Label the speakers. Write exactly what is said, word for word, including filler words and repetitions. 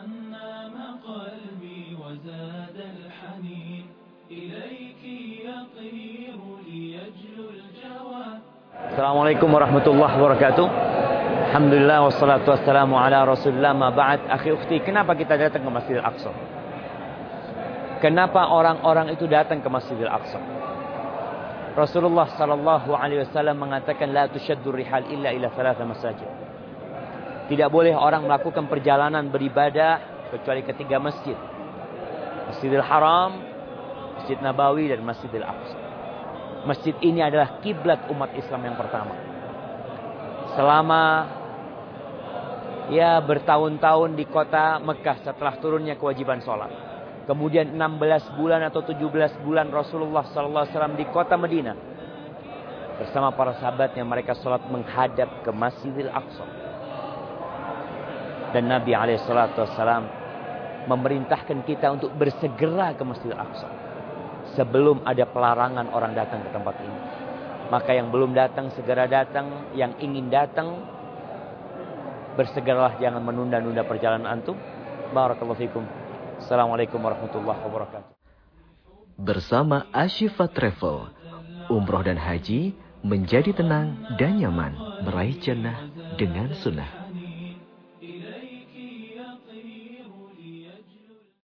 Speaker 1: نام قلبي وزاد الحنين إليك يطير ليجلو الجوى.
Speaker 2: Assalamualaikum warahmatullahi wabarakatuh. Alhamdulillah wassalatu wassalamu ala Rasulillah ma ba'd. Akhi ukhti, kenapa kita datang ke Masjidil Aqsa? Kenapa orang-orang itu datang ke Masjidil Aqsa? Rasulullah sallallahu alaihi wasallam mengatakan la tushaddu rihal illa ila thalatha masajid. Tidak boleh orang melakukan perjalanan beribadah kecuali ketiga masjid. Masjidil Haram, Masjid Nabawi dan Masjidil Aqsa. Masjid ini adalah kiblat umat Islam yang pertama. Selama ya bertahun-tahun di kota Mekah setelah turunnya kewajiban sholat. Kemudian enam belas bulan atau tujuh belas bulan Rasulullah sallallahu alaihi wasallam di kota Madinah. Bersama para sahabatnya mereka sholat menghadap ke Masjidil Aqsa. Dan Nabi alaihi salatu wasallam memerintahkan kita untuk bersegera ke Masjidil Aqsa. Sebelum ada pelarangan orang datang ke tempat ini. Maka yang belum datang segera datang. Yang ingin datang bersegeralah, jangan menunda-nunda perjalanan antum. Barakallahu fikum. Assalamualaikum warahmatullahi wabarakatuh.
Speaker 3: Bersama Ashifa Travel, umroh dan haji menjadi tenang dan nyaman, meraih jannah dengan sunnah.